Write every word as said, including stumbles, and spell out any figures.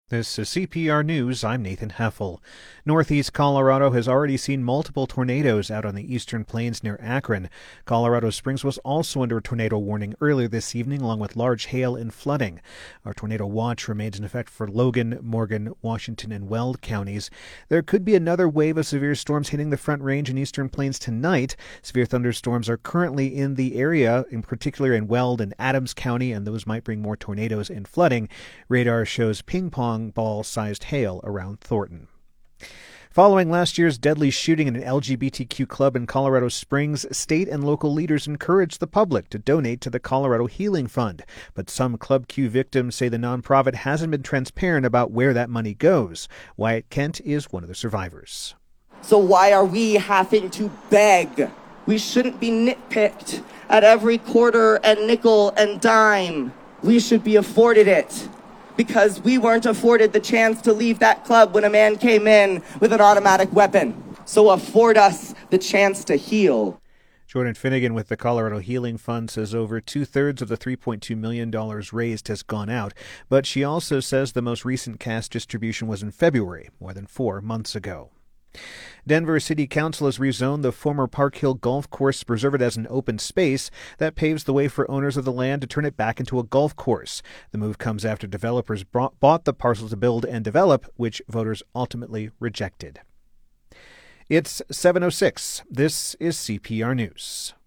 This is C P R News. I'm Nathan Heffel. Northeast Colorado has already seen multiple tornadoes out on the eastern plains near Akron. Colorado Springs was also under a tornado warning earlier this evening, along with large hail and flooding. Our tornado watch remains in effect for Logan, Morgan, Washington, and Weld counties. There could be another wave of severe storms hitting the Front Range and eastern plains tonight. Severe thunderstorms are currently in the area, in particular in Weld and Adams County, and those might bring more tornadoes and flooding. Radar shows ping pong ball-sized hail around Thornton. Following last year's deadly shooting in an L G B T Q club in Colorado Springs, state and local leaders encouraged the public to donate to the Colorado Healing Fund. But some Club Q victims say the nonprofit hasn't been transparent about where that money goes. Wyatt Kent is one of the survivors. So why are we having to beg? We shouldn't be nitpicked at every quarter and nickel and dime. We should be afforded it, because we weren't afforded the chance to leave that club when a man came in with an automatic weapon. So afford us the chance to heal. Jordan Finnegan with the Colorado Healing Fund says over two-thirds of the three point two million dollars raised has gone out, but she also says the most recent cash distribution was in February, more than four months ago. Denver City Council has rezoned the former Park Hill Golf Course to preserve it as an open space. That paves the way for owners of the land to turn it back into a golf course. The move comes after developers brought, bought the parcel to build and develop, which voters ultimately rejected. It's seven oh six. This is C P R News.